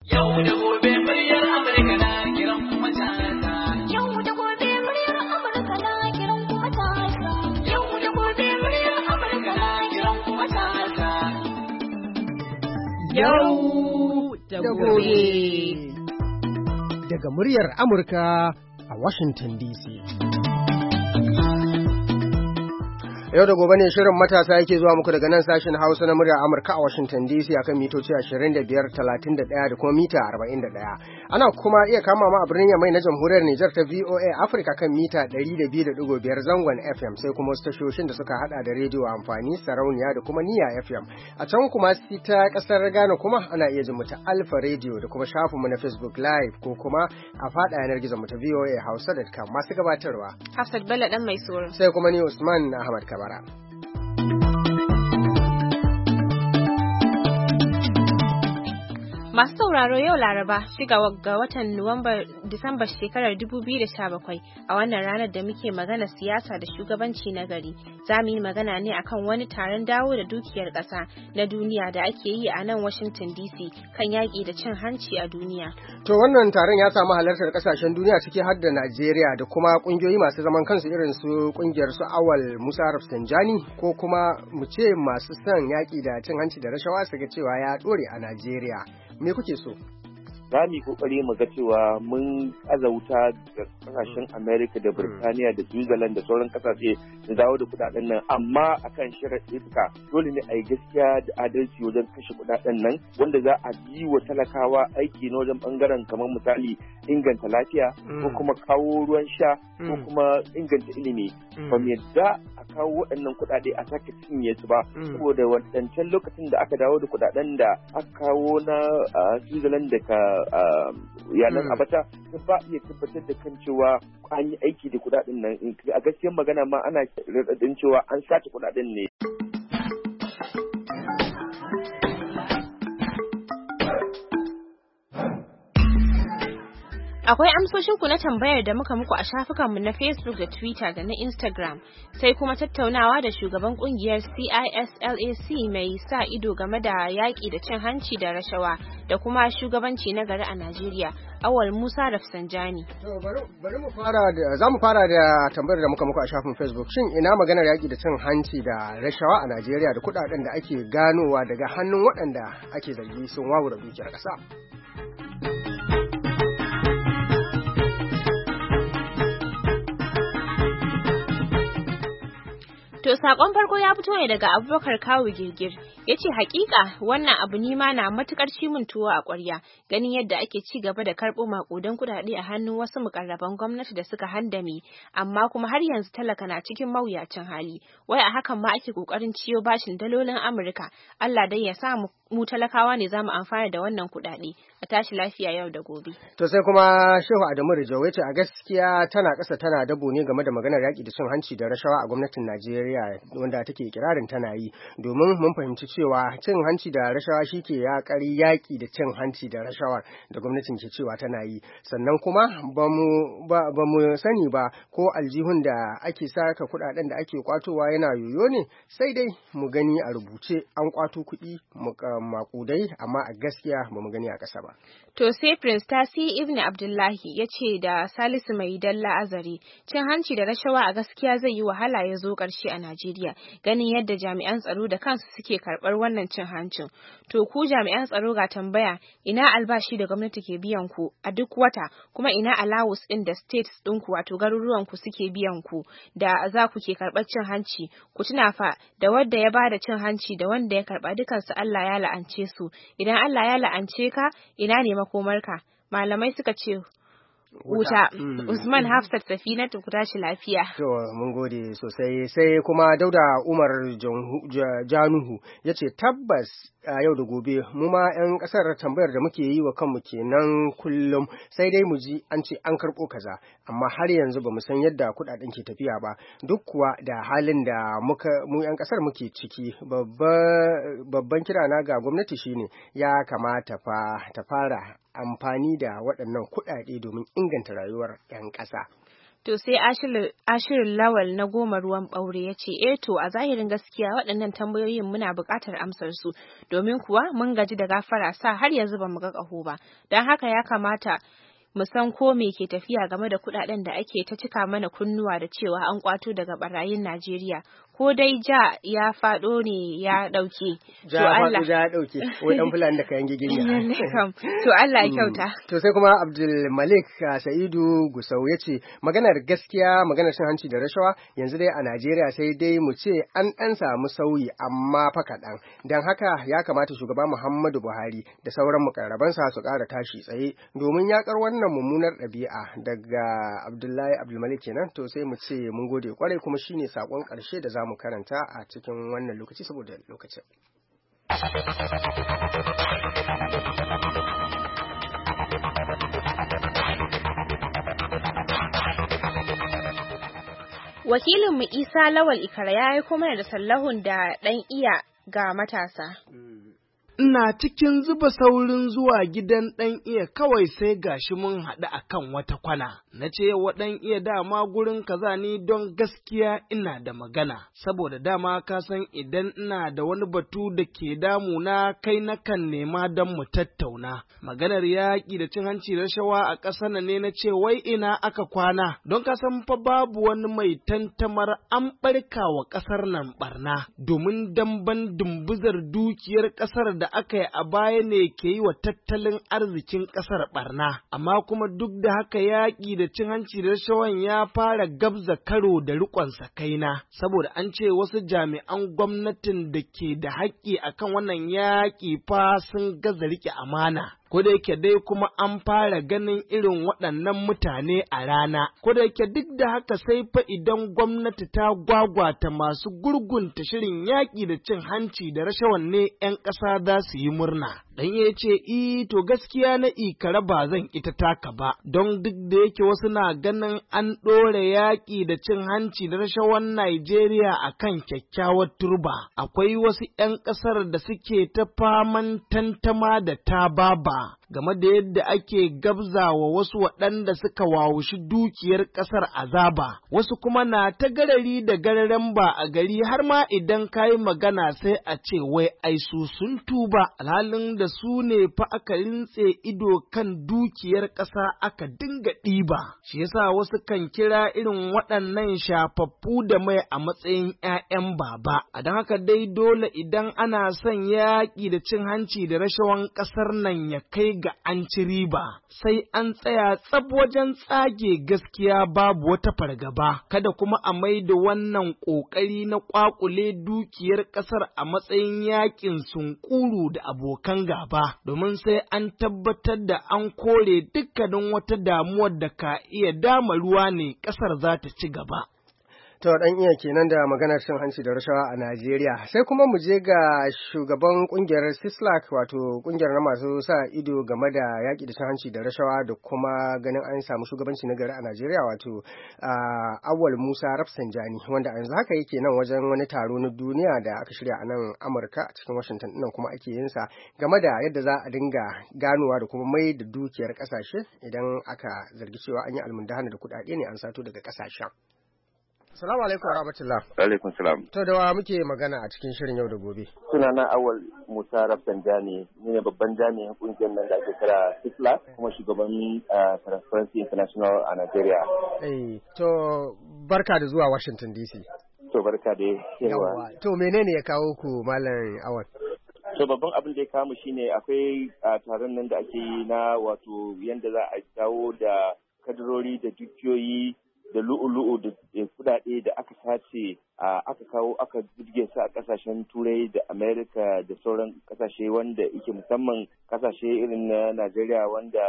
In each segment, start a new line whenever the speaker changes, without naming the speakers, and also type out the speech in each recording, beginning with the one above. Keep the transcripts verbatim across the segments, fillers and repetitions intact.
Yau da gobe muryar Amurka na kiran kuma ta Yau da gobe muryar Amurka na kiran kuma ta Yau da gobe muryar Amurka na kiran kuma ta Yau da gobe.
Daga muryar Amurka a Washington D C. Yau da gobe ne shirin matasa yake zuwa muku daga nan sashen Hausa na muryar Amurka a Washington D C akan mitoci ashirin da biyar, talatin da ɗaya da kuma mita arba'in da ɗaya. Ana kuma iya kama ma a birnin Yamai na Jamhuriyar Nijar ta V O A Africa kan mita ɗari da biyu da ɗigo biyar zangon F M, sai kuma wasu tashoshin da suka hada da rediyo amfani, sarauniya da kuma niya F M. A can kuma ta kasar Ghana kuma ana iya jin mu ta Alpha Radio da kuma shafinmu na Facebook Live ko kuma a fada yanar gizon mu ta V O A Hausa dot com. Masu gabatarwa
Hafsat Bello dan mai soro.
Sai kuma ni Usman Ahmad Kabara.
Masu sauraro yau Laraba shiga ga watan Nuwamba Disamba shekarar dubu biyu da sha bakwai a wannan ranar da muke magana siyasa da shugabanci na gari. Za mu yi magana ne akan wani taron dawo da dukiyar ƙasa na duniya da ake yi a nan Washington D C kan yaƙi da cin hanci a duniya.
To wannan taron ya samu halartar ƙasashen duniya ciki har da Najeriya da kuma ƙungiyoyi masu zaman kansu irin su ƙungiyar su Awal Musa Rafsanjani ko kuma mu ce masu son yaƙi da cin hanci da rashawa su ga cewa ya ɗore a Najeriya. Me kuke so?
Za mu yi kokari mu ga cewa mun aza wuta ga kasashen Amerika da Birtaniya da Switzerland da sauran kasashe da dawo da kudaden nan, amma akan sharaɗi suka dole ne a yi gaskiya da adalci wajen kashe kudaden nan wanda za a yi wa talakawa aiki na wajen bangaren kamar misali inganta lafiya ko kuma kawo ruwan sha ko kuma inganta ilimi. Ba mu yadda a kawo waɗannan kuɗaɗe a sake cinye su ba saboda wadancan lokacin da aka dawo da kuɗaɗen da aka kawo na Switzerland da ka yanar abata sun ba iya tabbatar da kan cewa an yi aiki da kuɗaɗen nan. A gaskiyar magana ma ana raɗaɗin cewa an sace kuɗaɗen ne.
Akwai amsoshinku na tambayar da muka muku a shafukanmu na Facebook da Twitter da na Instagram, sai kuma tattaunawa da shugaban kungiyar C I S L A C mai sa ido game da yaƙi da cin hanci da rashawa da kuma shugabanci na gari a Najeriya, Awal Musa Rafsanjani.
To bari mu fara da za mu fara da tambayar da muka muku a shafin Facebook. Shin ina maganar yaƙi da cin hanci da rashawa a Najeriya da kuɗaɗen da ake ganowa daga hannun waɗanda ake zargi sun wawura dukiyar ƙasa?
To sakon farko ya fito ne daga Abubakar Kawu Girgir. Ya ce hakika wannan abu nima na matukar cimin tuwo a ƙwarya ganin yadda ake ci gaba da karɓo maƙudan kuɗaɗe a hannun wasu mukarraban gwamnati da suka handame, amma kuma har yanzu talaka na cikin mawuyacin hali. Wai a hakan ma ake ƙoƙarin ciyo bashin dalolin Amurka. Allah dai ya sa mu talakawa ne za mu amfana da wannan kuɗaɗe. A tashi lafiya yau da gobe.
To sai kuma Shehu Adamu Rijau ya ce a gaskiya tana ƙasa tana dabo ne game da maganar yaƙi da cin hanci da rashawa a gwamnatin Najeriya wanda take kirarin tana yi, domin mun fahimci cewa cin hanci da rashawa shi ke yaƙari yaƙi da cin hanci da rashawa da gwamnatin ke cewa tana yi. Sannan kuma ba mu sani ba ko aljihun da ake saka kuɗaɗen da ake kwatowa yana yoyo ne, sai dai mu gani a rubuce an kwato kuɗi maƙudai, amma a gaskiya ba mu gani a ƙasa ba.
To sai Prince Tasi Ibn Abdullahi ya ce da Salisu Mai Dalla Azare, cin hanci da rashawa a gaskiya zai yi wahala ya zo ƙarshe a Najeriya, ganin yadda jami'an tsaro da kansu suke karɓar wannan cin hancin. To ku jami'an tsaro ga tambaya, ina albashi da gwamnati ke biyan ku a duk wata, kuma ina allowance ɗin da states ɗinku wato garuruwan ku suke biyan ku da za ku ke karɓar cin hanci. Ku tuna fa da wanda ya bada cin hanci da wanda ya karɓa dukansu Allah ya la'ance su. Idan Allah ya la'ance ka, ina ne makomarka? Malamai suka ce wuta. Usman Hafsat Safinatu ku tashi lafiya.
To mun gode sosai. Sai kuma Dauda Umar Januhu ya ce tabbas a yau da gobe mu ma 'yan kasar tambayar da muke yi wa kanmu kenan kullum, sai dai mu ji an ce an karɓo kaza, amma har yanzu ba mu san yadda kuɗaɗen ke tafiya ba, duk kuwa da halin da muka mu 'yan kasar muke ciki. Babban kirana ga gwamnati shine ya kamata fa ta fara amfani da waɗannan kuɗaɗe domin inganta rayuwar 'yan ƙasa.
To sai Ashirin Lawal na Goma Ruwan Ɓaure ya ce, eh to a zahirin gaskiya waɗannan tambayoyin muna buƙatar amsar su, domin kuwa mun gaji da gafara sa har yanzu ba mu ga ƙaho ba, don haka ya kamata mu san ko me ke tafiya game da kuɗaɗen da ake ta cika mana kunnuwa da cewa an kwato daga barayin Najeriya, ko dai ja ya faɗo ne ya ɗauke.
Ja ya faɗo ja ya ɗauke, wai ɗan fulani da kayan giginya.
To Allah ya kyauta.
To sai kuma Abdul Malik Sa'idu Gusau ya ce, maganar gaskiya maganar cin hanci da rashawa yanzu dai a Najeriya sai dai mu ce an ɗan samu sauyi amma fa kaɗan. Don haka ya kamata shugaba Muhammadu Buhari da sauran mukarrabansa su ƙara tashi tsaye domin yaƙar wannan mummunar ɗabi'a. Daga Abdullahi Abdulmalik kenan, to sai mu ce mun gode kwarai, kuma shine sakon ƙarshe da zamu karanta a cikin wannan lokaci saboda lokacin.
Wakilinmu Isa Lawal Ikara ya yi kuma da sallahun da ɗan iya ga matasa.
Ina cikin zuba saurin zuwa gidan ɗan iya kawai sai gashi mun haɗu a kan wata kwana. Na ce wa ɗan iya dama gurin kaza ni don gaskiya ina da magana, saboda dama ka san idan ina da wani batu da ke damuna kai nakan nema don mu tattauna. Maganar yaƙi da cin hanci da rashawa a ƙasar ne na ce wai ina aka kwana, don ka san fa babu wani mai tantamar an ɓarka wa ƙasar nan ɓarna, domin damban dumbuzar dukiyar ƙasar da aka yi a baya ne ke yi wa tattalin arzikin ƙasar ɓarna, amma kuma duk da haka yaƙi da cin hanci da rashawan ya fara gabza karo da riƙon sakaina, saboda an ce wasu jami'an gwamnatin da ke da haƙƙi akan wannan yaƙi fa sun gaza riƙe amana. Ko da yake dai kuma an fara ganin irin waɗannan mutane a rana, ko da yake duk da haka sai fa idan gwamnati ta gwagwata masu gurgunta shirin yaƙi da cin hanci da rashawan ne ‘yan ƙasa za su yi murna. Dan ya ce, I, to gaskiya na ikara ba zan ita taka ba, don duk da yake wasu na ganin an ɗore yaƙi da cin hanci da rashawan Najeriya a kan kyakkyawar turba, akwai wasu ‘yan ƙasar da suke ta faman tantama da ta baba game da yadda ake gabzawa wasu waɗanda suka wawushi dukiyar ƙasar azaba, wasu kuma na ta garari da gararen ba a gari, har ma idan kayi magana sai a ce wai ai su sun tuba, alhalin da su ne fa aka rintse ido kan dukiyar ƙasa aka dinga ɗiba. Shi yasa wasu kan kira irin waɗannan shafaffu da mai a matsayin ‘ya'yan baba. A don haka dai dole idan ana son yaƙi da cin hanci da rashawan ƙasar nan ya kai ga an ci riba, sai an tsaya tsab wajen tsage gaskiya babu wata fargaba, kada kuma a maida wannan ƙoƙari na ƙwaƙule dukiyar ƙasar a matsayin yaƙin sunkuru da abokan gaba, domin sai an tabbatar da an kore dukkanin wata damuwar da ka iya dama ruwa ne ƙasar za ta ci gaba.
To dan iya kenan da maganar cin hanci da rashawa a Najeriya. Sai kuma mu je ga shugaban kungiyar Sislak, wato kungiyar na masu sa ido game da yaki da cin hanci da rashawa da kuma ganin an samu shugabanci na gari a Najeriya, wato uh, Awal Musa Rafsanjani, wanda yanzu haka yake nan wajen wani taro na duniya da aka shirya a nan Amurka a cikin Washington nan kuma ake yin sa game da yadda za a dinga ganowa da kuma mai da dukiyar kasashe idan aka zargi cewa an yi almundahana da kuɗaɗe ne an sato daga kasashen. Salamu alaikum wa rahmatullah.
Alaikum salam.
To da wa muke magana a cikin shirin yau da gobe?
Sunana Awal Musa Rafsanjani, ni ne babban jami'in kungiyar nan da ake kira Sisla, kuma shugaban Transparency International a Nigeria.
Eh, to barka da zuwa Washington D C.
To barka da yawa.
To menene ya kawo ku Malam Awal?
To babban abin da ya kawo shine akwai taron nan da ake yi na wato yanda za a dawo da kadarori da dukiyoyi da lu'u-lu'u da kudade da aka sace aka kawo aka jirge su a kasashen turai da amerika da sauran kasashe wanda yake musamman kasashe irin na najeriya wanda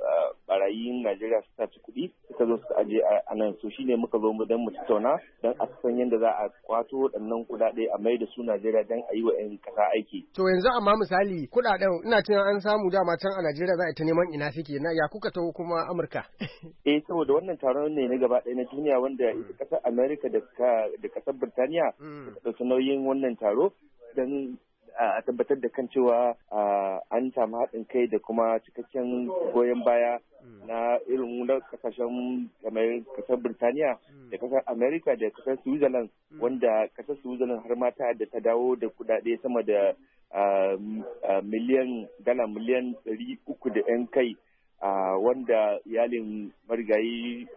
barayin najeriya su sace kuɗi suka zo suka aje a nan, so shine muka zo don mu tattauna don a san yadda za a kwato waɗannan kudade a mai da su najeriya don a yi wa 'yan kasa aiki.
To yanzu amma misali kudaden ina tunanin an samu dama can a najeriya za a ta neman ina suke na ya kuka taho kuma amurka?
Eh saboda wannan taron ne na gaba ɗaya na duniya wanda ita ƙasar Amerika da da ƙasar Birtaniya suka ɗauki nauyin wannan taro don a tabbatar da kan cewa an samu haɗin kai da kuma cikakken goyon baya na irin na kasashen kamar kasar Birtaniya da kasar Amerika da kasar Switzerland, wanda kasar Switzerland har mata da ta dawo da kudade sama da miliyan dala miliyan ɗari uku da yan kai, wanda iyalin marigayi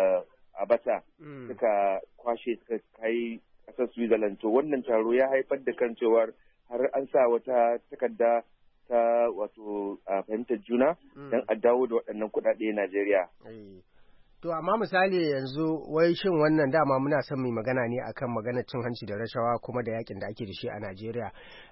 a bata suka kwashe suka kai kasar Switzerland. To wannan taro ya haifar da kan cewar har an sa wata takarda ta wato fahimtar juna don a dawo da waɗannan kuɗaɗe Najeriya.
To amma misali yanzu wai shin wannan dama muna son mai magana ne akan maganar cin hanci da rashawa kuma da yakin da ake da shi a Najeriya.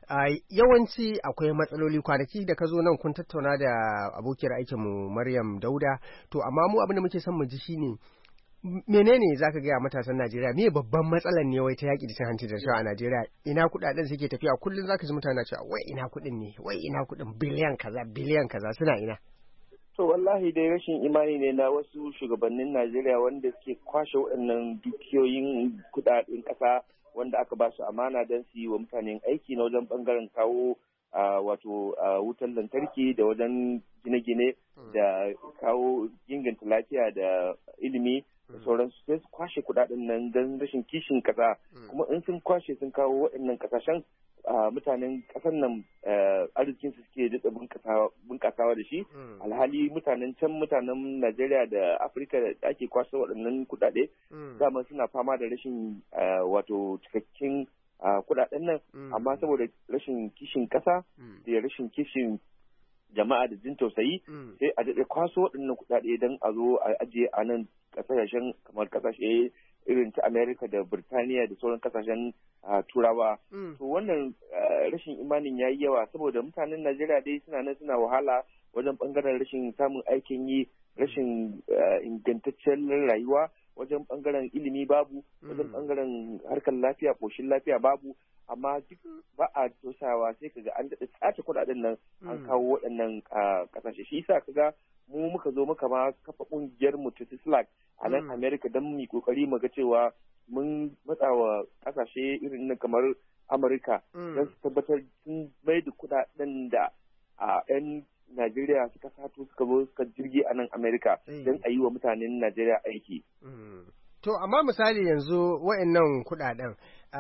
Yawanci akwai matsaloli, kwanaki da ka zo nan kun tattauna da abokiyar aikinmu Maryam Dauda, to amma mu abin da muke son mu ji shine menene za ka gaya matasan Najeriya me babban matsalar ne wai ta yaƙi da cin hanci da rashawa a Najeriya? Ina kuɗaɗen suke tafiya? Kullum za ka ji mutane cewa wai ina kuɗin ne, wai ina kuɗin biliyan kaza biliyan kaza suna ina?
To wallahi dai rashin imani ne na wasu shugabannin Najeriya wanda suke kwashe waɗannan dukiyoyin kuɗaɗen ƙasa wanda aka ba su amana don su yi wa mutanen aiki na wajen ɓangaren kawo wato wutar lantarki da wajen gine-gine da kawo inganta lafiya da ilimi da sauransu, sai su kwashe kuɗaɗen nan don rashin kishin ƙasa. Kuma in sun kwashe sun kawo waɗannan ƙasashen mutanen ƙasar nan arzikin su suke daɗa bunƙasawa da shi, alhali mutanen can mutanen Najeriya da Afirka da ake kwashe waɗannan kuɗaɗe dama suna fama da rashin wato cikakken kuɗaɗen nan, amma saboda rashin kishin ƙasa da rashin kishin jama'a da jin tausayi sai a daɗe kwaso waɗannan kuɗaɗe don a zo a ajiye a nan ƙasashen kamar ƙasashe irin ta Amerika da Birtaniya da sauran ƙasashen Turawa. To wannan rashin imanin ya yi yawa saboda mutanen Najeriya dai suna nan suna wahala wajen ɓangaren rashin samun aikin yi, rashin ingantaccen rayuwa, wajen ɓangaren ilimi babu, wajen ɓangaren harkar lafiya ƙoshin lafiya babu, amma duk ba a tosawa sai kaga an daɗa tsace kuɗaɗen nan an kawo waɗannan ƙasashe. Shi yasa kaga mu muka zo muka ma kafa ƙungiyar mu ta Sislak a nan America don mu kokari mu ga cewa mun matsawa ƙasashe irin na kamar Amurka don su tabbatar sun mai da kuɗaɗen da a 'yan Najeriya suka sato suka zo suka jirgi a nan Amerika don a yi wa mutanen Najeriya aiki.
To amma misali yanzu wa'annan kuɗaɗen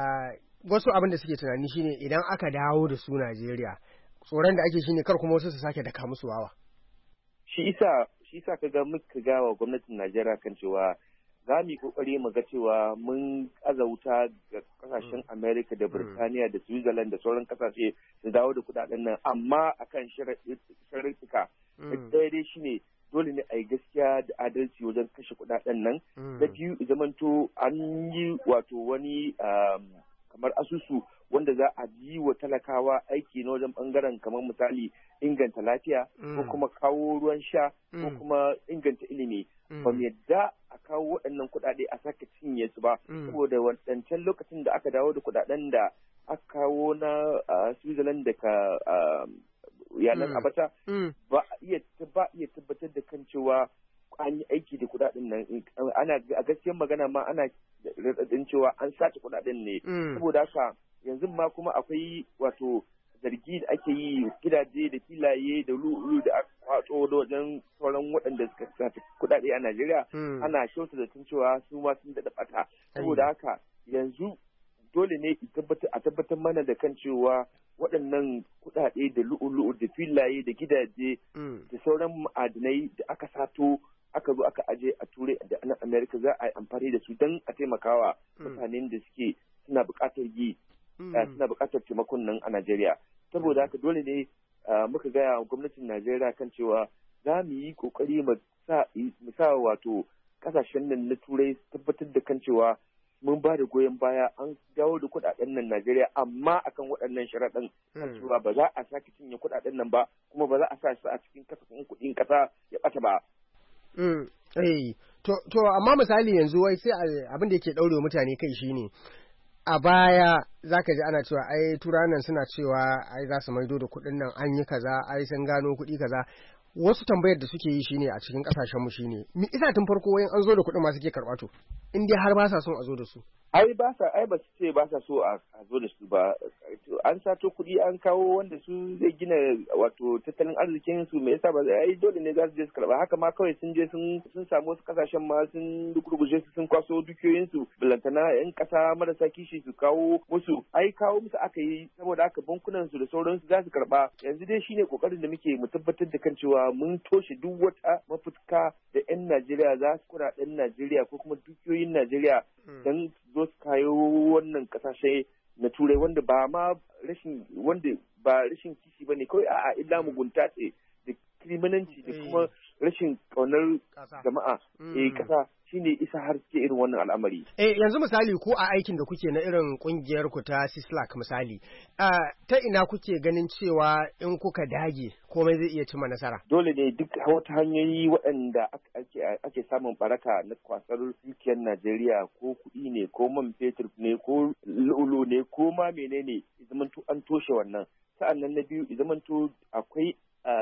wasu abin da suke tunani shine idan aka dawo da su Najeriya tsoron da ake shine kar kuma wasu su sake daka musu wawa.
Shi isa shi isa kaga muka ga wa gwamnatin Najeriya kan cewa za mu yi kokari mu ga cewa mun aza wuta ga kasashen Amerika da Birtaniya da Switzerland da sauran kasashe su dawo da kuɗaɗen nan, amma akan sharaɗuka. Ɗaya dai shine dole ne a yi gaskiya da adalci wajen kashe kuɗaɗen nan. Na biyu zamanto an yi wato wani kamar asusu wanda za a yi wa talakawa aiki na wajen bangaren kamar misali inganta lafiya ko kuma kawo ruwan sha ko kuma inganta ilimi. Ba mu yadda a kawo waɗannan kuɗaɗe a sake cinye su ba, saboda wadancan lokacin da aka dawo da kuɗaɗen da aka kawo na Switzerland da ka yanar abata ba iya tabbatar da kan cewa an yi aiki da kuɗaɗen nan. Ana a gaskiyar magana ma ana raɗaɗin cewa an sace kuɗaɗen ne, saboda haka yanzu ma kuma akwai wato zargi da ake yi gidaje da filaye da lu'ulu da kwato da wajen sauran waɗanda suka sace kuɗaɗe a Najeriya ana kyauta da tun cewa su ma sun daɗa ɓata. Saboda haka yanzu dole ne a tabbatar mana da kan cewa waɗannan kuɗaɗe da lu'ulu da filaye da gidaje da sauran ma'adinai da aka sato aka zo aka aje a turai da nan Amerika za a yi amfani da su don a taimakawa mutanen da suke suna buƙatar yi suna buƙatar taimakon nan a Najeriya. Saboda haka dole ne muka gaya wa gwamnatin Najeriya kan cewa za mu yi ƙoƙari mu sa wato ƙasashen nan na turai tabbatar da kan cewa mun ba da goyon baya an dawo da kuɗaɗen nan Najeriya, amma akan waɗannan sharaɗin kan cewa ba za a sake cinye kuɗaɗen nan ba kuma ba za a sa su a cikin kasafin kuɗin ƙasa ya ɓata ba.
Eh, to, to amma misali yanzu wai sai abin da yake ɗaure mutane kai shine a baya zaka ji ana cewa ai turanan suna cewa ai za su maido da kuɗin nan an yi kaza ai sun gano kuɗi kaza. wasu tambayar da suke yi shine a cikin kasashen mu shine me isa tun farko wayan an zo da kuɗin ma suke karɓa to in dai har ba sa son a zo da su
ai ba sa ai ba su ce ba sa so a zo da su ba, an sato kuɗi an kawo wanda su zai gina wato tattalin arzikin su, me yasa ba ai dole ne za su je su karɓa. Haka ma kawai sun je sun sun samu wasu kasashen ma sun gurguje su sun kwaso dukiyoyin su, bilantana yan ƙasa marasa kishi su kawo musu, ai kawo musu aka yi, saboda haka bankunan su da sauransu za su karɓa. Yanzu dai shine kokarin da muke mu tabbatar da kan cewa mun toshe duk wata mafutka da 'yan Najeriya za su kura ɗan Najeriya ko kuma dukiyoyin Najeriya don zo su kayo wannan kasashe na turai wanda ba ma rashin wanda ba rashin kishi bane kawai a'a illa mugunta ce da kriminanci da kuma rashin kaunar jama'a eh kasa shine isa har suke irin wannan al'amari.
Eh yanzu misali ko a aikin da kuke na irin kungiyar ku ta Sislak misali, ta ina kuke ganin cewa in kuka dage komai zai iya cimma nasara?
Dole ne duk wata hanyoyi waɗanda ake samun baraka na kwasar dukiyar Najeriya, ko kuɗi ne ko man fetur ne ko lulu ne ko ma menene, zamanto an toshe wannan. Sa'annan na biyu zamanto akwai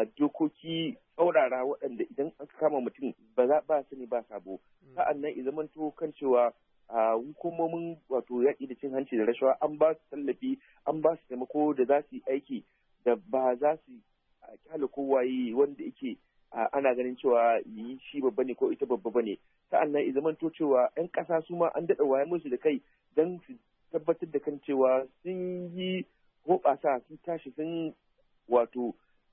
dokoki tsaurara waɗanda idan aka kama mutum ba za ba sani ba sabo. Sa'an nan zamanto kan cewa hukumomin wato yaƙi da cin hanci da rashawa an ba su tallafi, an ba su taimako da za su yi aiki da ba za su kyale kowaye wanda yake ana ganin cewa yi shi babba ne ko ita babba ba ne. Sa'an nan zamanto cewa 'yan ƙasa su ma an daɗa waye musu da kai don su tabbatar da kan cewa sun yi hoɓasa sun tashi sun wato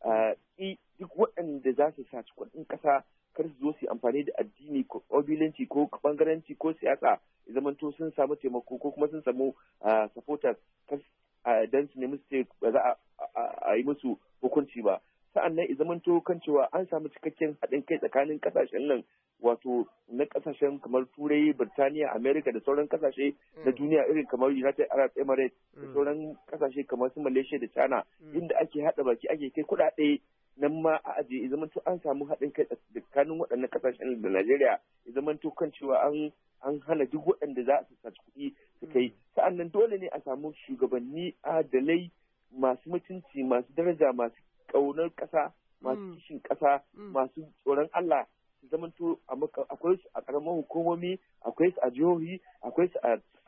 duk waɗanda za su saci kuɗin ƙasa kar su zo su amfani da addini ko ƙabilanci ko ɓangaranci ko siyasa, zamanto sun samu taimako ko kuma sun samu supporters don su nemi su ba za a yi musu hukunci ba. Sa'an nan zamanto kan cewa an samu cikakken haɗin kai tsakanin ƙasashen nan, wato na ƙasashen kamar Turai, Birtaniya, Amerika da sauran ƙasashe na duniya irin kamar United Arab Emirates da sauran ƙasashe kamar su Malaysia da China, inda ake haɗa baki ake kai kuɗaɗe nan ma a ajiye, zamanto an samu haɗin kai tsakanin waɗannan ƙasashen da Najeriya, zamanto kan cewa an an hana duk waɗanda za su saci kuɗi su kai. Sa'an nan dole ne a samu shugabanni adalai masu mutunci, masu daraja, masu ƙaunar ƙasa, masu kishin ƙasa, masu tsoron Allah, su zamanto akwai su a ƙaramin hukumomi, akwai su a jihohi, akwai su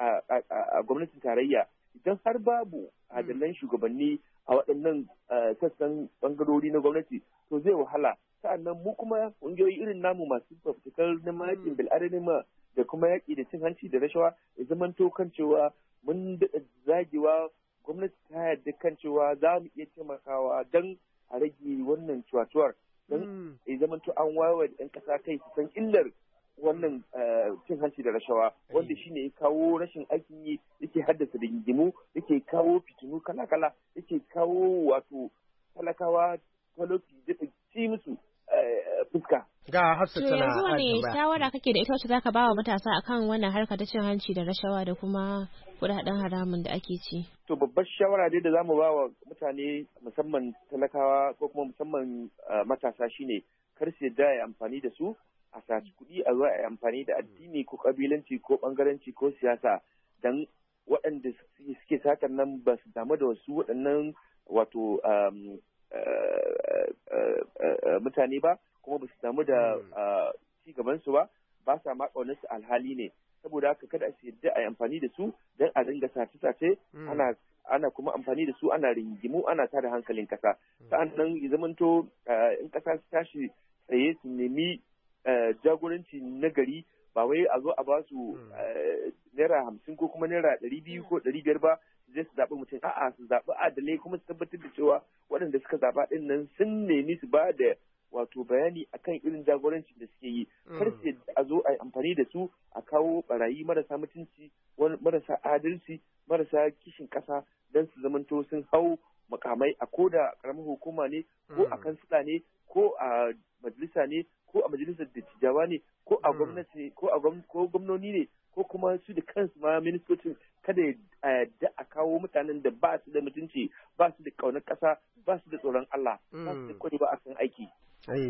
a gwamnatin tarayya. Idan har babu adalan shugabanni a waɗannan sassan ɓangarori na gwamnati, to zai wahala. Sa'annan mu kuma ƙungiyoyi irin namu masu fafutukar na mayakin bil'adama da kuma yaƙi da cin hanci da rashawa, ya zamanto kan cewa mun daɗa zagewa, gwamnati ta yarda kan cewa za mu iya taimakawa don a rage wannan cuwacuwar, don ya zamanto an wayewa da 'yan ƙasa kai su san illar wannan cin hanci da rashawa, wanda shine ya kawo rashin aikin yi, yake haddasa rigingimu, yake kawo fitinu kala-kala, yake kawo wato talakawa talauci da ci musu fuska.
Ga Hafsat tana
yanzu wani shawara kake da ita wacce zaka ba wa matasa akan wannan harka ta cin hanci da rashawa da kuma kudaden haramun da ake ci?
To babbar shawara dai da zamu ba wa mutane musamman talakawa ko kuma musamman matasa shine kar su yadda ya amfani da su a saci kuɗi a zuwa a amfani da addini ko kabilanci ko bangaranci ko siyasa, dan waɗanda suke satar nan ba su damu da wasu waɗannan wato mutane ba, kuma ba su damu da ci gaban su ba, ba sa ma ƙaunar su alhali ne. Saboda haka kada su yadda a yi amfani da su don a dinga sace-sace, ana ana kuma amfani da su ana ringimu, ana tada hankalin kasa. Sa'an nan ya zamanto in kasa su tashi tsaye su nemi jagoranci na gari, ba wai a zo a ba su naira hamsin ko kuma naira ɗari biyu ko ɗari biyar ba zai su zaɓi mutum, a'a su zaɓi adalai kuma su tabbatar da cewa waɗanda suka zaɓa ɗin nan sun nemi su ba da wato bayani akan irin jagorancin da suke yi, kar su a zo a yi amfani da su a kawo barayi marasa mutunci, marasa adalci, marasa kishin ƙasa don su zamanto sun hau makamai a koda ƙaramin hukuma ne ko a kansila ne ko a majalisa ne ko a majalisar dattijawa ne ko a gwamnati ko a ko gwamnoni ne ko kuma su da kansu ma ministocin, kada a yadda a kawo mutanen da ba su da mutunci, ba su da ƙaunar ƙasa, ba su da tsoron Allah, ba su da kwarewa a kan aiki.
To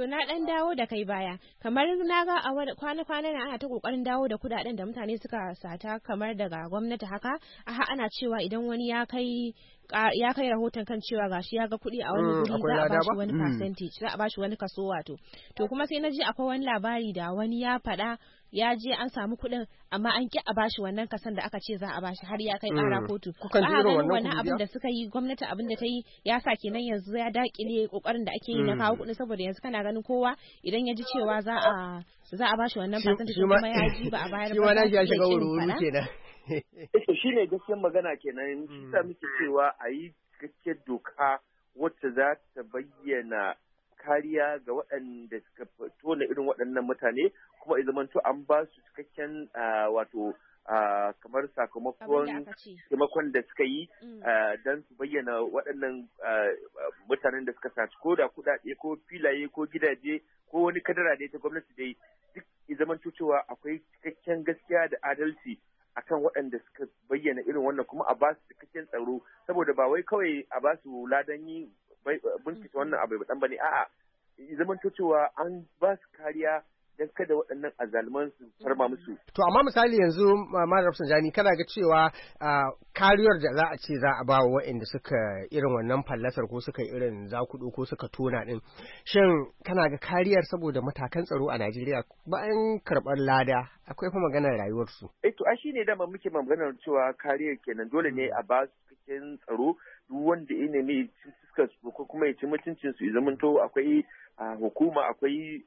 To na dan dawo da kai baya. Kamar na ga a kwana-kwana na ana ta kokarin dawo da kudaden da mutane suka sata kamar daga gwamnati haka. Aha ana cewa idan wani ya kai ya kai rahoton kan cewa gashi ya ga kuɗi a wani guri za a bashi wani percentage, za a bashi wani kaso wato. To kuma sai na ji akwai wani labari da wani ya faɗa ya je an samu kuɗin amma an ki a bashi wannan kasan da aka ce za a bashi har ya kai ƙara kotu. Ba a ganin wannan abin da suka yi gwamnati abin da ta yi ya sa kenan yanzu ya dakile kokarin da ake yi na kawo kuɗi saboda yanzu kana ganin kowa idan ya ji cewa za a za a bashi wannan percentage kuma ya ji ba a bayar ba.
Shi ma ya shiga wuri kenan.
Shi ne gaskiyar magana kenan shi sa muke cewa a yi cikakkiyar doka wacce za ta bayyana kariya ga waɗanda suka tona irin waɗannan mutane kuma ya zamanto an ba su cikakken wato kamar sakamakon taimakon da suka yi don su bayyana waɗannan mutanen da suka saci ko da kuɗaɗe ko filaye ko gidaje ko wani kadara da ta gwamnati dai duk ya zamanto cewa akwai cikakken gaskiya da adalci akan waɗanda suka bayyana irin wannan kuma a ba su cikakken tsaro saboda ba wai kawai a ba su ladan yi bincike wannan abu ba dan bane a'a zaman to cewa an ba su kariya don kada waɗannan azalman su farma musu.
To amma misali yanzu Malam Rafsanjani kana ga cewa kariyar da za a ce za a ba wa waɗanda suka irin wannan fallasar ko suka irin zakudo ko suka tona din shin kana ga kariyar saboda matakan tsaro a Najeriya bayan karɓar lada akwai fa maganar rayuwarsu.
Eh to ai shine dama muke maganar cewa kariyar kenan dole ne a ba su cikakken tsaro duk wanda ya nemi fuskar su ko kuma ya ci mutuncin su ya zamanto akwai hukuma akwai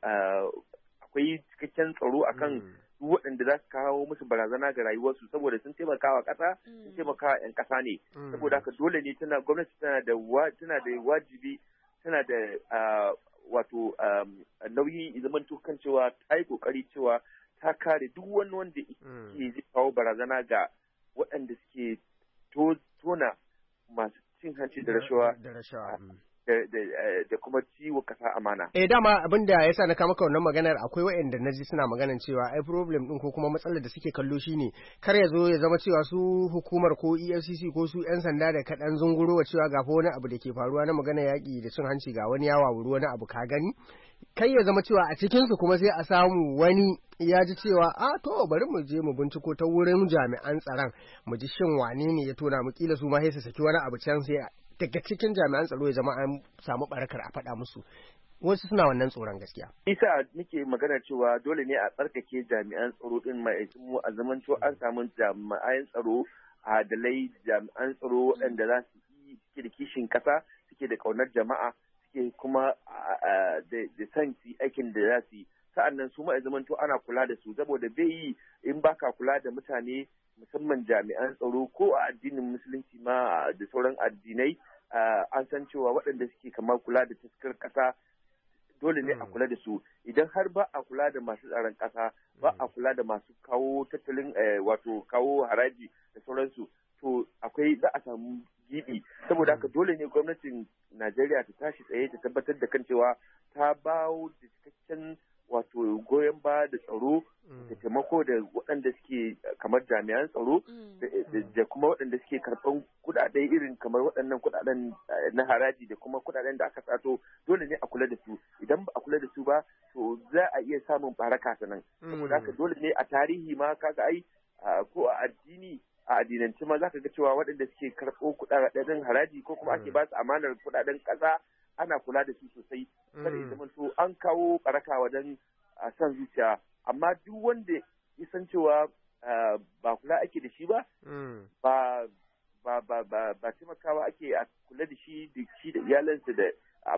akwai cikakken tsaro akan duk waɗanda za su kawo musu barazana ga rayuwarsu saboda sun taimaka wa ƙasa sun taimaka wa 'yan ƙasa ne saboda haka dole ne tana gwamnati tana da tana da wajibi tana da wato nauyi zaman kan cewa ta yi ƙoƙari cewa ta kare duk wani wanda ke zai kawo barazana ga waɗanda suke tona masu cin hanci da rashawa da kuma ciwo kasa amana.
Eh dama abin da yasa na kama maka wannan maganar akwai waɗanda naji suna maganar cewa ai problem din ko kuma matsalar da suke kallo shine kar ya zo ya zama cewa su hukumar ko E F C C ko su yan sanda da kaɗan zungurowa cewa ga wani abu da ke faruwa na magana yaƙi da cin hanci ga wani yawa wuri wani abu ka gani kai ya zama cewa a cikin su kuma sai a samu wani ya ji cewa a to bari mu je mu binciko ta wurin jami'an tsaron mu ji shin wane ne ya tona mu kila su ma sai su saki wani abu can sai daga cikin jami'an tsaro ya zama an samu barakar a faɗa musu wasu suna wannan tsoron gaskiya.
Isa nake magana cewa dole ne a tsarkake jami'an tsaro din mai mu a zaman to an samu jami'an tsaro adalai jami'an tsaro waɗanda za su yi suke da kishin ƙasa suke da ƙaunar jama'a suke kuma da san su aikin da za su yi sa'annan su ma a zaman to ana kula da su saboda bai yi in baka kula da mutane musamman jami'an tsaro ko a addinin musulunci ma da sauran addinai an san cewa waɗanda suke kamar kula da taskar ƙasa dole ne a kula da su idan har ba a kula da masu tsaron ƙasa ba a kula da masu kawo tattalin wato kawo haraji da sauransu to akwai za a samu gibi saboda haka dole ne gwamnatin Najeriya ta tashi tsaye ta tabbatar da kan cewa ta bawo da cikakken wato goyon ba da tsaro da taimako da waɗanda suke kamar jami'an tsaro da kuma waɗanda suke karɓan kuɗaɗe irin kamar waɗannan kuɗaɗen na haraji da kuma kuɗaɗen da aka sato dole ne a kula da su idan ba a kula da su ba to za a iya samun baraka sanan saboda haka dole ne a tarihi ma kaga ai ko a addini a addinance ma za ka ga cewa waɗanda suke karɓo kuɗaɗen haraji ko kuma ake ba su amanar kuɗaɗen ƙasa ana kula da su sosai kada ya zama to an kawo baraka wajen san zuciya amma duk wanda ya san cewa ba kula ake da shi ba ba ba ba ba ba taimakawa ake a kula da shi da shi da iyalansa da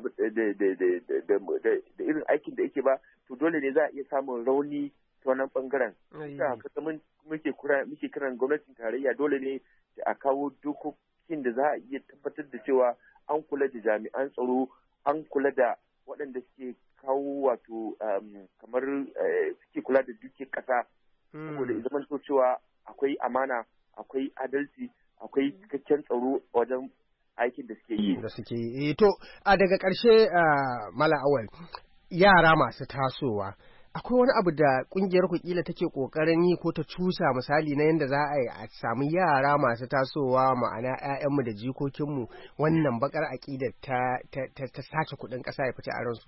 da irin aikin da yake ba to dole ne za a iya samun rauni ta wannan bangaren haka muke muke kiran gwamnatin tarayya dole ne a kawo dokokin da za a iya tabbatar da cewa an kula da jami'an tsaro an kula da waɗanda suke kawo wato kamar suke kula da dukiyar ƙasa saboda zaman to cewa akwai amana akwai adalci akwai cikakken tsaro wajen aikin da suke yi
da suke yi to a daga ƙarshe Mala Awal yara masu tasowa akwai wani abu da kungiyar ku kila take kokarin yi ko ta cusa misali na yanda za a yi a samu yara masu tasowa ma'ana ƴaƴanmu da jikokinmu wannan bakar aqidar ta ta ta sace kuɗin ƙasa ya fice a ransu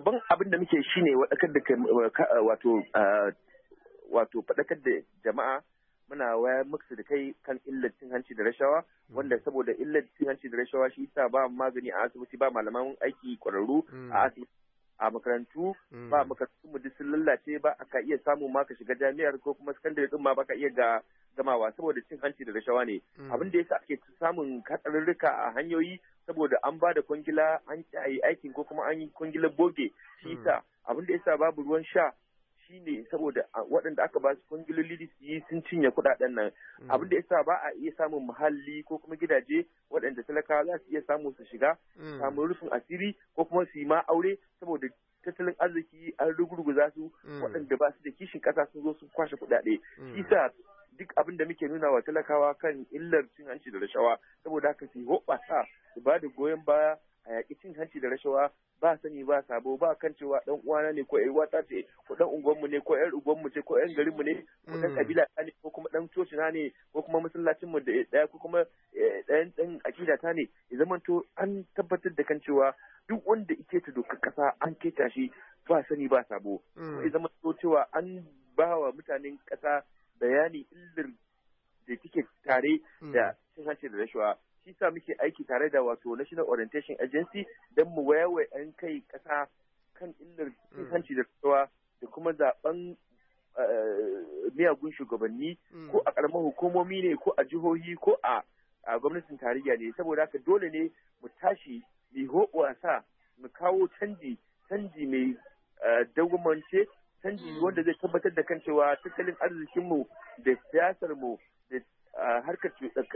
ban abin da muke shine wadakar da wato wato fadakar da jama'a muna wayar musu da kai kan illar cin hanci da rashawa wanda saboda illar cin hanci da rashawa shi yasa ba magani a asibiti ba malaman aiki kwararru a asibiti a makarantu ba makarantu mu duk sun lallace ba aka iya samu ma ka shiga jami'ar ko kuma sakandare din ma baka iya ga gamawa saboda cin hanci da rashawa ne abin da yasa ake samun hatsarurruka a hanyoyi saboda an ba da kwangila an yi aikin ko kuma an yi kwangilar boge shi yasa abin da yasa babu ruwan sha shine saboda waɗanda aka ba su kwangiloli su yi sun cinye kuɗaɗen nan abin da yasa ba a iya samun muhalli ko kuma gidaje waɗanda talakawa za su iya samu su shiga samun rufin asiri ko kuma su yi ma aure saboda tattalin arziki an rugurguza su waɗanda ba su da kishin ƙasa sun zo sun kwashe kuɗaɗe shi sa duk abin da muke nuna wa talakawa kan illar cin hanci da rashawa saboda haka su hoɓasa su ba da goyon baya a yaƙi cin hanci da rashawa ba sani ba sabo ba kan cewa dan uwana ne ko ƴar uwata ce ko dan unguwanmu ne ko ƴar unguwanmu ce ko ƴan garinmu ne ko dan kabila ta ne ko kuma dan coci na ne ko kuma masallacin mu da ɗaya ko kuma ɗayan ɗan akida ta ne ya zama to an tabbatar da kan cewa duk wanda ike ta dokar kasa an keta shi ba sani ba sabo ya zama to cewa an ba wa mutanen kasa bayani illar da take tare da cin hanci da rashawa shi sa muke aiki tare da wato National Orientation Agency don mu wayawa 'yan kai ƙasa kan illar cin hanci da rashawa da kuma zaben miyagun shugabanni ko a ƙaramin hukumomi ne ko a jihohi ko a gwamnatin tarayya ne saboda haka dole ne mu tashi mu hoɓasa mu kawo canji canji mai dawwamance canji wanda zai tabbatar da kan cewa tattalin arzikinmu da siyasarmu da harkar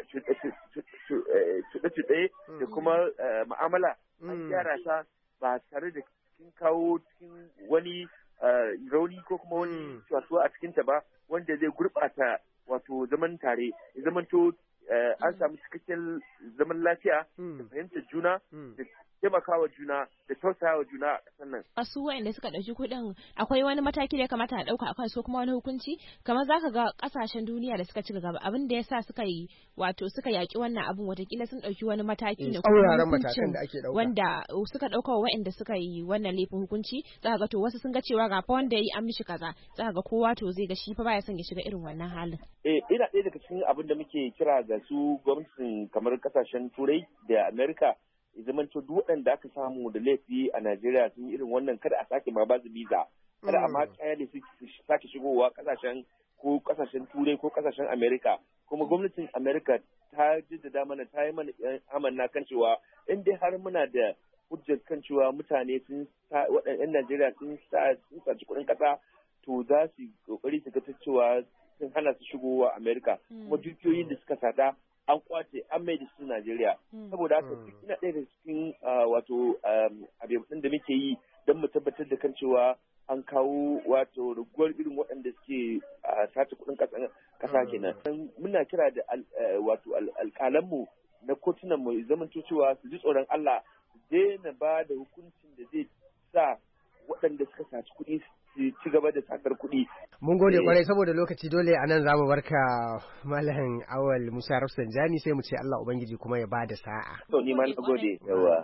cuɗe-cuɗe da kuma ma'amala an gyara ta ba tare da cikin kawo cikin wani rauni ko kuma wani cuwa a cikinta ba wanda zai gurɓata wato zaman tare ya zamanto an samu cikakken zaman lafiya da fahimtar juna da taimakawa juna da tausayawa juna a ƙasar nan.
Wasu waɗanda suka ɗauki kuɗin akwai wani mataki da ya kamata a ɗauka akan su kuma wani hukunci kamar za ka ga ƙasashen duniya da suka ci gaba abin da ya sa suka yi wato suka yaƙi wannan abin watakila sun ɗauki wani mataki ne kuma hukuncin wanda suka ɗauka wa waɗanda suka yi wannan laifin hukunci za ka ga to wasu sun ga cewa ga fa wanda ya yi an mishi kaza za ka ga kowa to zai ga shi fa baya son ya shiga irin wannan halin.
Eh ina ɗaya daga cikin abin da muke kira ga su gwamnatin kamar ƙasashen Turai da Amerika zamanto duk waɗanda aka samu da laifi a Najeriya sun yi irin wannan kada a sake ma ba su biza kada a ma kyale su sake shigowa kasashen ko kasashen Turai ko kasashen Amerika kuma gwamnatin Amerika ta jaddada mana ta yi mana amanna kan cewa in dai har muna da hujjar kan cewa mutane sun waɗannan Najeriya sun sa sun saci kuɗin ƙasa to za su kokari su ga cewa sun hana su shigowa Amerika kuma dukiyoyin da suka sada an kwace an mai da su Najeriya. Saboda haka ina ɗaya da cikin wato abin da muke yi don mu tabbatar da kan cewa an kawo wato raguwar irin waɗanda suke sace kuɗin ƙasa kenan. Muna kira da wato alƙalanmu na kotunan mu zaman cewa su ji tsoron Allah su daina ba da hukuncin da zai sa waɗanda suka saci kuɗi su ci gaba da sakar kuɗi.
Mun gode kwarai saboda lokaci dole a nan za mu barka Malam Awal Musa Rafsanjani sai mu ce Allah Ubangiji kuma ya ba da sa'a.
To ni ma na gode yawa.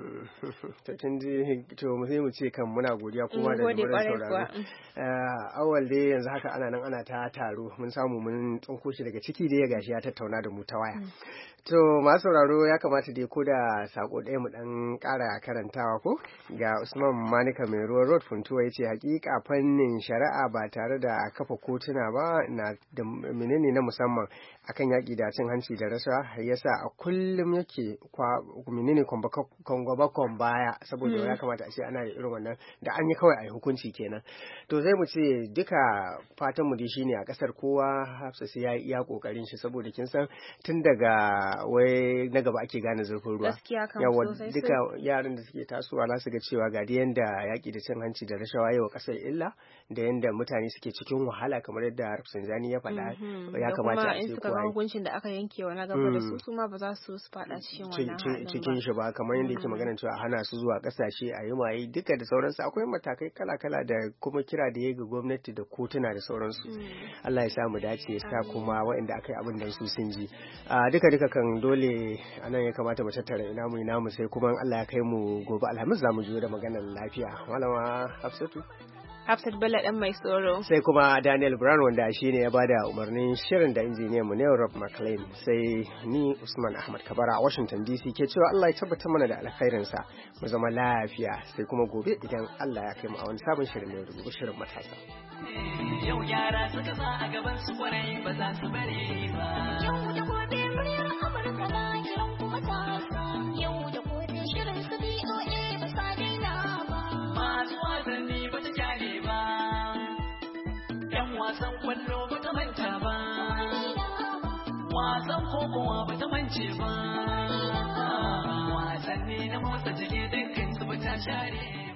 To kin ji to mu sai mu ce kan muna godiya kuma da wurin sauraro. Awal dai yanzu haka ana nan ana ta taro mun samu mun tsinko shi daga ciki da ya gashi ya tattauna da mu ta waya. To masu sauraro ya kamata dai ko da sako ɗaya mu ɗan ƙara karantawa ko ga Usman Manika mai ruwan road Funtuwa ya ce hakika fannin shari'a ba tare da kafa kotuna ba na da menene na musamman akan yaƙi da cin hanci da rashawa yasa a kullum yake menene kwangwabakon baya saboda ya kamata a ce ana da irin wannan da an yi kawai a yi hukunci kenan. To zai mu ce duka fatan mu dai shine a ƙasar kowa Hafsa sai ya iya kokarin shi saboda kin san tun daga wai na gaba ake gane zurfin ruwa yawa duka yaran da suke tasowa za su ga cewa ga yanda yaƙi da cin hanci da rashawa yau ƙasar illa da yanda mutane suke cikin wahala kamar yadda Rafsanjani ya faɗa ya kamata a ce
kowa hukuncin da aka yanke wa na gaba da su su ma ba za su faɗa cikin wannan halin ba
cikin shi ba kamar yadda yake magana cewa hana su zuwa kasashe a yi maye duka da sauransu akwai matakai kala-kala da kuma kira da ya ga gwamnati da kotuna da sauransu Allah ya sa mu dace ya sa kuma waɗanda aka yi abin da su sun ji duka duka kan dole anan ya kamata mu tattara ina mu ina mu sai kuma Allah ya kai mu gobe Alhamis za mu je da maganar lafiya malama Hafsatu
Hafsat Bello dan mai tsoro.
Sai kuma Daniel Brown wanda shi ne ya bada umarnin shirin da injiniyan mu ne Rob McLean. Sai ni Usman Ahmad Kabara a Washington D C ke cewa Allah ya tabbata mana da alkhairin sa. Mu zama lafiya sai kuma gobe idan Allah ya kai mu a wani sabon shirin ne rubutu shirin matasa.
Yau yara suka sa a gaban su kwarai ba za su bare ba. Yau da gobe muryar Amurka na kiran kuma matasa. Yau da gobe shirin su B O A ba sa daina ba. Masu wasanni ba ta kyale ba. Yan wasan kwallo ba ta manta ba. Wasan kokowa ba ta mance ba. Wasanni na motsa jiki dukkan su ba ta share.